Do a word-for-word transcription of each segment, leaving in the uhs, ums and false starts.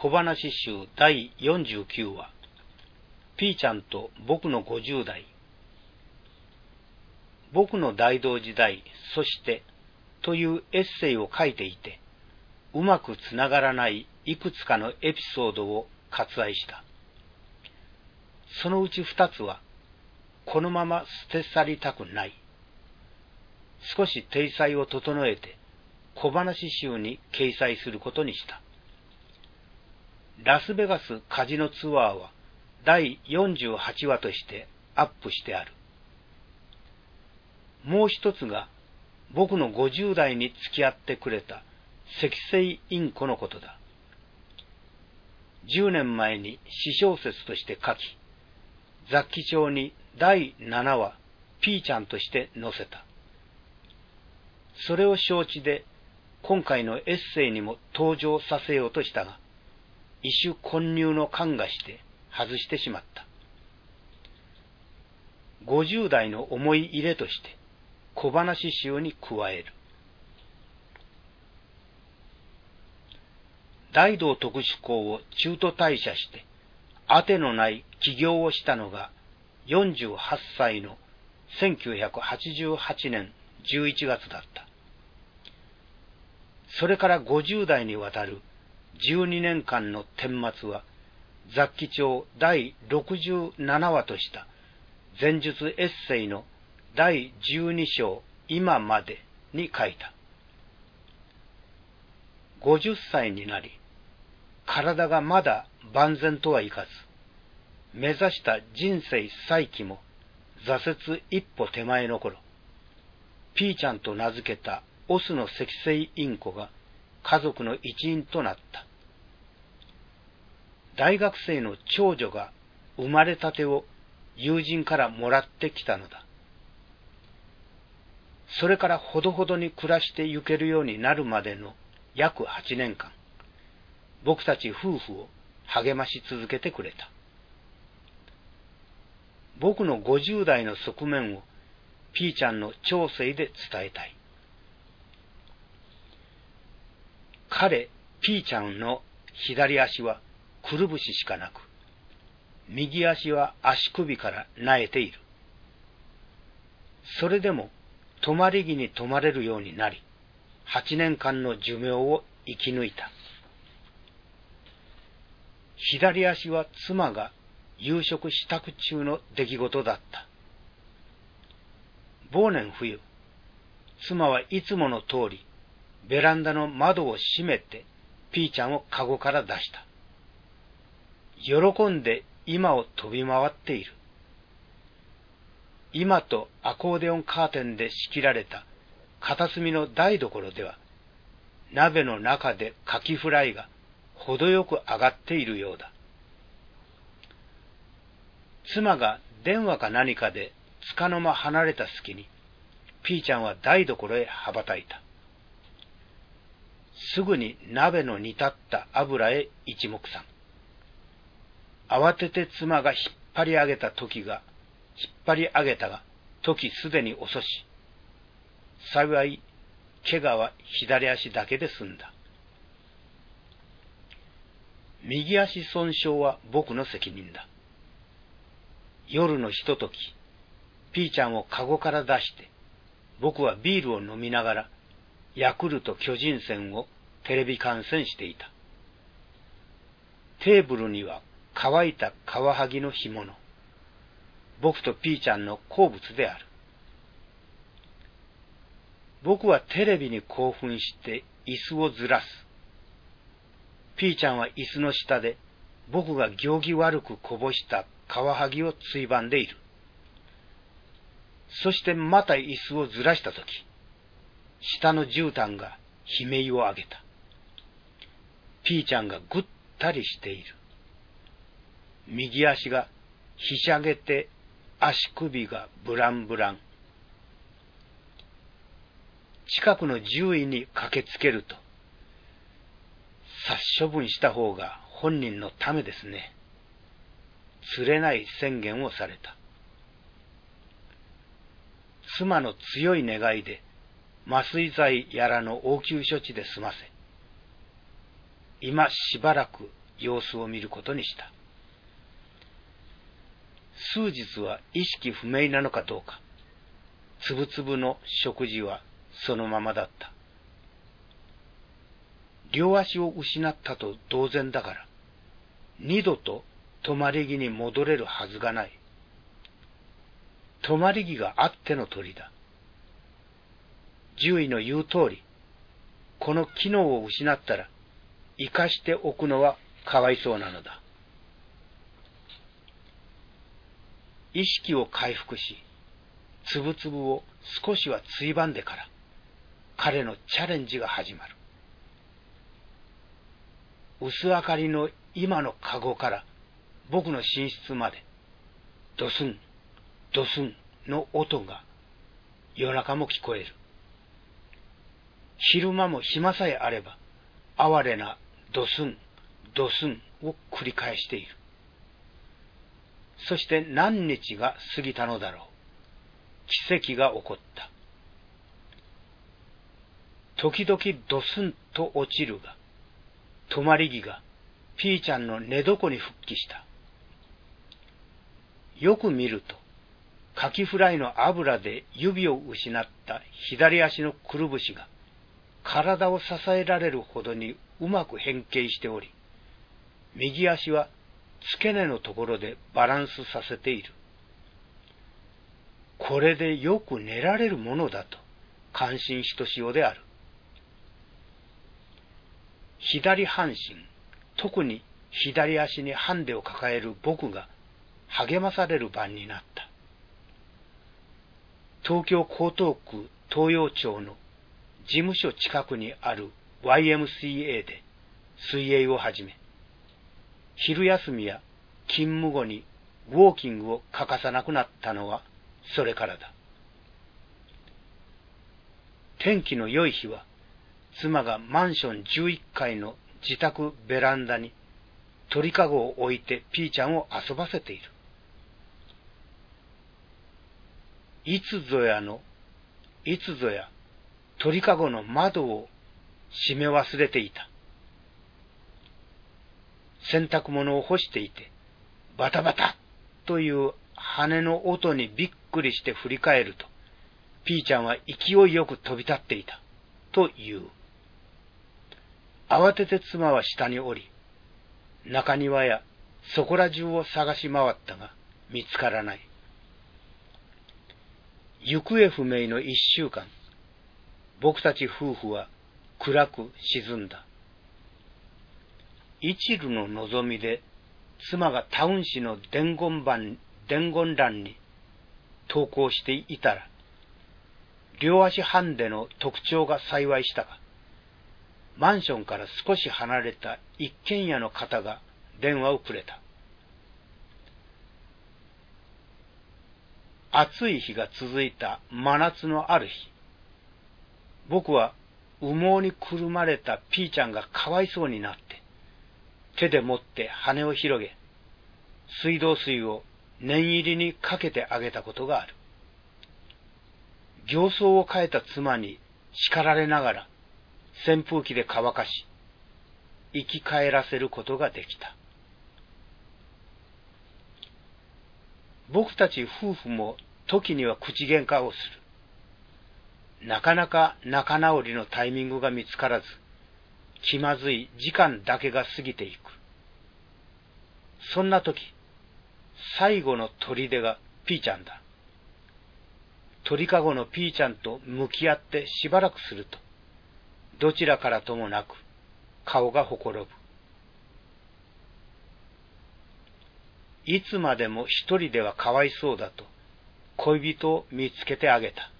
小話集だいよんじゅうきゅうわ、ピーちゃんと僕のごじゅうだい。僕の大同時代、そしてというエッセイを書いていて、うまくつながらないいくつかのエピソードを割愛した。そのうち二つは、このまま捨て去りたくない。少し体裁を整えて、小話集に掲載することにした。ラスベガスカジノツアーはだいよんじゅうはちわとしてアップしてある。もう一つが僕のごじゅうだいに付き合ってくれた積星インコのことだ。じゅうねんまえに詩小説として書き、雑記帳にだいななわピーちゃんとして載せた。それを承知で今回のエッセイにも登場させようとしたが、異種混入の感がして外してしまった。ごじゅうだいの思い入れとして小話集に加える。大同特殊校を中途退社して当てのない起業をしたのがよんじゅうはっさいのせんきゅうひゃくはちじゅうはちねんじゅういちがつだった。それからごじゅうだいにわたるじゅうにねんかんの顛末は、雑記帳だいろくじゅうななわとした前述エッセイのだいじゅうにしょう今までに書いた。ごじゅっさいになり、体がまだ万全とはいかず、目指した人生再起も挫折一歩手前の頃、ピーちゃんと名付けたオスの積星インコが家族の一員となった。大学生の長女が生まれたてを友人からもらってきたのだ。それからほどほどに暮らしてゆけるようになるまでの約はちねんかん、僕たち夫婦を励まし続けてくれた。僕のごじゅうだいの側面をピーちゃんの長生で伝えたい。彼、ピーちゃんの左足はくるぶししかなく、右足は足首からなえている。それでも止まり木に止まれるようになり、はちねんかんの寿命を生き抜いた。左足は妻が夕食支度中の出来事だった。忘年冬、妻はいつもの通り、ベランダの窓を閉めて、ピーちゃんをカゴから出した。喜んで今を飛び回っている。今とアコーデオンカーテンで仕切られた片隅の台所では、鍋の中でカキフライが程よく上がっているようだ。妻が電話か何かでつかの間離れた隙に、ピーちゃんは台所へ羽ばたいた。すぐに鍋の煮立った油へ一目散。慌てて妻が引っ張り上げた時が、引っ張り上げたが、時すでに遅し。幸い、怪我は左足だけで済んだ。右足損傷は僕の責任だ。夜のひととき、ピーちゃんをカゴから出して、僕はビールを飲みながら、ヤクルト巨人戦をテレビ観戦していた。テーブルには乾いたカワハギの干物。僕とピーちゃんの好物である。僕はテレビに興奮して椅子をずらす。ピーちゃんは椅子の下で僕が行儀悪くこぼしたカワハギをついばんでいる。そしてまた椅子をずらしたとき、下の絨毯が悲鳴を上げた。ピーちゃんがぐったりしている。右足がひしゃげて足首がブランブラン。近くの獣医に駆けつけると、殺処分した方が本人のためですね。釣れない宣言をされた。妻の強い願いで麻酔剤やらの応急処置で済ませ、今しばらく様子を見ることにした。数日は意識不明なのかどうか、つぶつぶの食事はそのままだった。両足を失ったと同然だから、二度と止まり木に戻れるはずがない。止まり木があっての鳥だ。獣医の言う通り、この機能を失ったら、生かしておくのはかわいそうなのだ。意識を回復し、つぶつぶを少しはついばんでから、彼のチャレンジが始まる。薄明かりの今のカゴから僕の寝室まで、ドスン、ドスンの音が夜中も聞こえる。昼間も暇さえあれば、哀れなドスン、ドスンを繰り返している。そして何日が過ぎたのだろう。奇跡が起こった。時々ドスンと落ちるが、止まり木がピーちゃんの寝床に復帰した。よく見ると、カキフライの油で指を失った左足のくるぶしが体を支えられるほどにうまく変形しており、右足は付け根のところでバランスさせている。これでよく寝られるものだと感心ひとしおである。左半身、特に左足にハンデを抱える僕が励まされる番になった。東京江東区東洋町の事務所近くにある ワイエムシーエー で水泳を始め、昼休みや勤務後にウォーキングを欠かさなくなったのはそれからだ。天気の良い日は、妻がマンションじゅういっかいの自宅ベランダに鳥かごを置いてピーちゃんを遊ばせている。いつぞやの、いつぞや鳥かごの窓を閉め忘れていた。洗濯物を干していて、バタバタという羽の音にびっくりして振り返ると、ピーちゃんは勢いよく飛び立っていた、という。慌てて妻は下に降り、中庭やそこら中を探し回ったが見つからない。行方不明の一週間、僕たち夫婦は暗く沈んだ。一縷の望みで妻がタウン誌の伝言板、伝言欄に投稿していたら、両足ハンデの特徴が幸いしたが、マンションから少し離れた一軒家の方が電話をくれた。暑い日が続いた真夏のある日、僕は羽毛にくるまれたピーちゃんがかわいそうになって、手で持って羽を広げ、水道水を念入りにかけてあげたことがある。形相を変えた妻に叱られながら扇風機で乾かし、生き返らせることができた。僕たち夫婦も時には口喧嘩をする。なかなか仲直りのタイミングが見つからず、気まずい時間だけが過ぎていく。そんな時、最後の砦がピーちゃんだ。鳥かごのピーちゃんと向き合ってしばらくすると、どちらからともなく顔がほころぶ。いつまでも一人ではかわいそうだと恋人を見つけてあげた。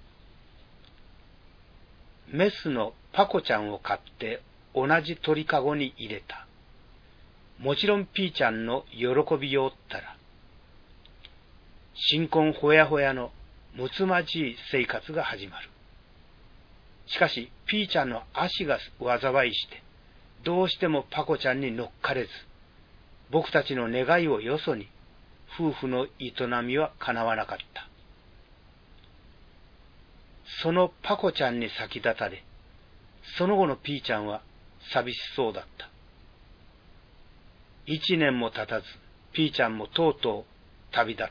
メスのパコちゃんを買って同じ鳥かごに入れた。もちろんピーちゃんの喜びようったら、新婚ほやほやのむつまじい生活が始まる。しかしピーちゃんの足が災いして、どうしてもパコちゃんに乗っかれず、僕たちの願いをよそに、夫婦の営みは叶わなかった。そのパコちゃんに先立たれ、その後のピーちゃんは寂しそうだった。 一年も経たず、ピーちゃんもとうとう旅立った。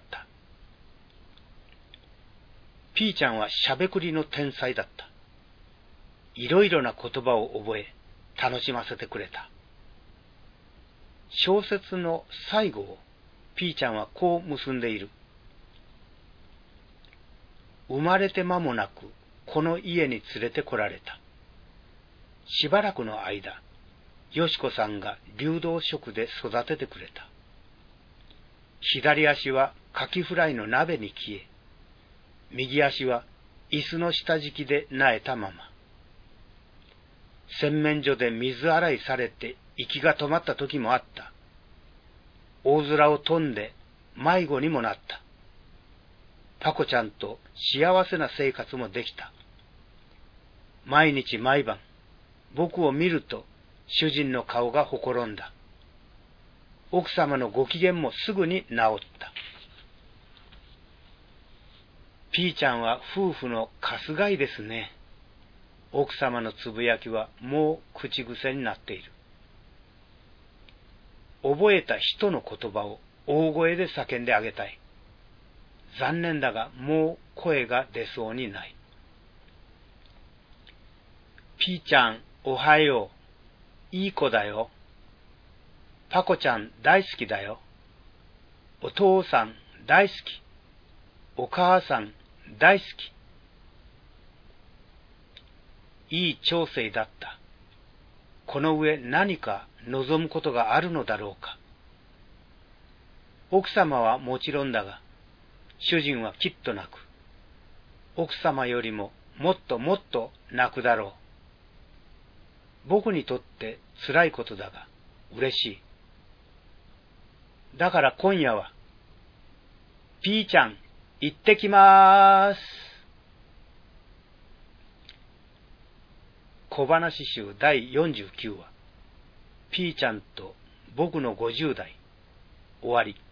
ピーちゃんはしゃべくりの天才だった。いろいろな言葉を覚え、楽しませてくれた。小説の最後をピーちゃんはこう結んでいる。生まれて間もなくこの家に連れてこられた。しばらくの間、よしこさんが流動食で育ててくれた。左足はカキフライの鍋に消え、右足は椅子の下敷きで萎えたまま。洗面所で水洗いされて息が止まった時もあった。大空を飛んで迷子にもなった。パコちゃんと幸せな生活もできた。毎日毎晩、僕を見ると主人の顔がほころんだ。奥様のご機嫌もすぐに治った。ピーちゃんは夫婦のかすがいですね。奥様のつぶやきはもう口癖になっている。覚えた人の言葉を大声で叫んであげたい。残念だがもう声が出そうにない。ピーちゃん、おはよう。いい子だよ。パコちゃん大好きだよ。お父さん大好き。お母さん大好き。いい調整だった。この上何か望むことがあるのだろうか。奥様はもちろんだが、主人はきっと泣く。奥様よりももっともっと泣くだろう。僕にとって辛いことだが嬉しい。だから今夜は、ピーちゃん、行ってきまーす。小話集だいよんじゅうきゅうわ、ピーちゃんと僕のごじゅうだい、終わり。